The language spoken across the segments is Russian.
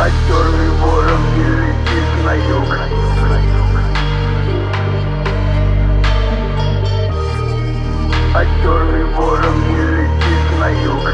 А черный ворон не летит на юг. А черный ворон не летит на юг.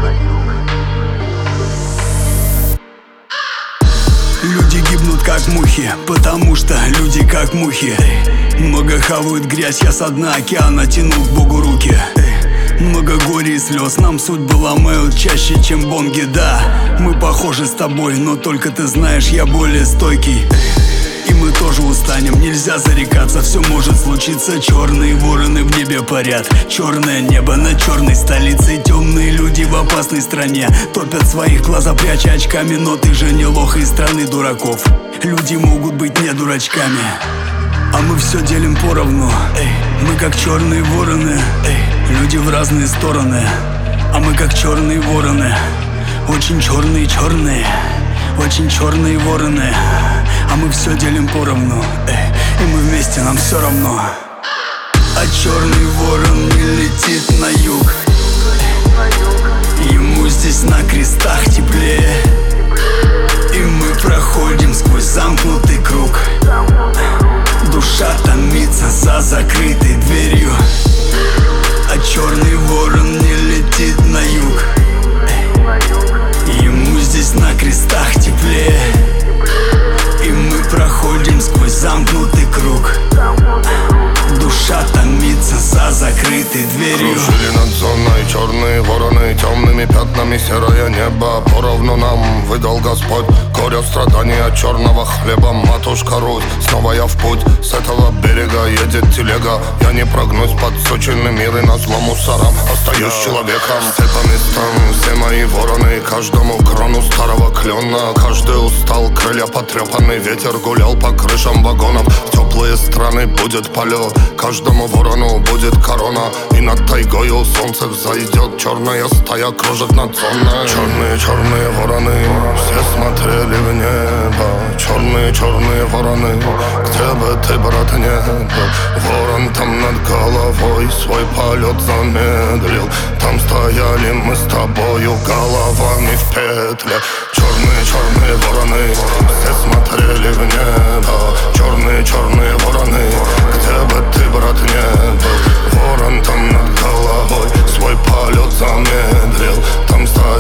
Люди гибнут как мухи, потому что люди как мухи. Много хавают грязь, я со дна океана тяну к Богу руки. Много горя и слез, нам судьбы ломают чаще, чем бонги, да. Мы похожи с тобой, но только ты знаешь, я более стойкий. И мы тоже устанем, нельзя зарекаться, все может случиться. Черные вороны в небе парят, черное небо над черной столицей. Темные люди в опасной стране топят своих глаза, пряча очками. Но ты же не лох из страны дураков. Люди могут быть не дурачками, а мы все делим поровну. Мы как черные вороны, люди в разные стороны. А мы как черные вороны, очень черные, очень черные вороны. А мы все делим поровну, и мы вместе, нам все равно. А черный ворон не летит на юг. Ему здесь на крестах теплее, и мы проходим сквозь замкнутый круг. Душа томится за закрытой дверью. А черный ворон не летит на юг. Ему здесь на крестах теплее, и мы проходим сквозь замкнутый круг. Душа томится за закрытой дверью. Кружили над зоной черные вороны, темными пятнами серое небо. Поровну нам выдал Господь горе, страдания от черного хлеба. Матушка Русь, снова я в путь. С этого берега едет телега. Я не прогнусь под сочинный мир, и назло мусорам остаюсь человеком. Все по местам, все мои вороны, каждому крону старого клена. Каждый устал, крылья потрепаны, ветер гулял по крышам вагонов. В теплые страны будет полет, каждому ворону будет корона. И над тайгою солнце взойдет, черная стая кружит над зоной. Черные вороны, все смотрели в небо. Черные вороны, где бы ты, брат, не был. Ворон там над головой свой полет замедлил. Там стояли мы с тобою головами в петле. Черные вороны, все смотрели в небо. Черные вороны, где бы ты, брат, не был. Ворон там над головой свой полет замедлил. Там стояли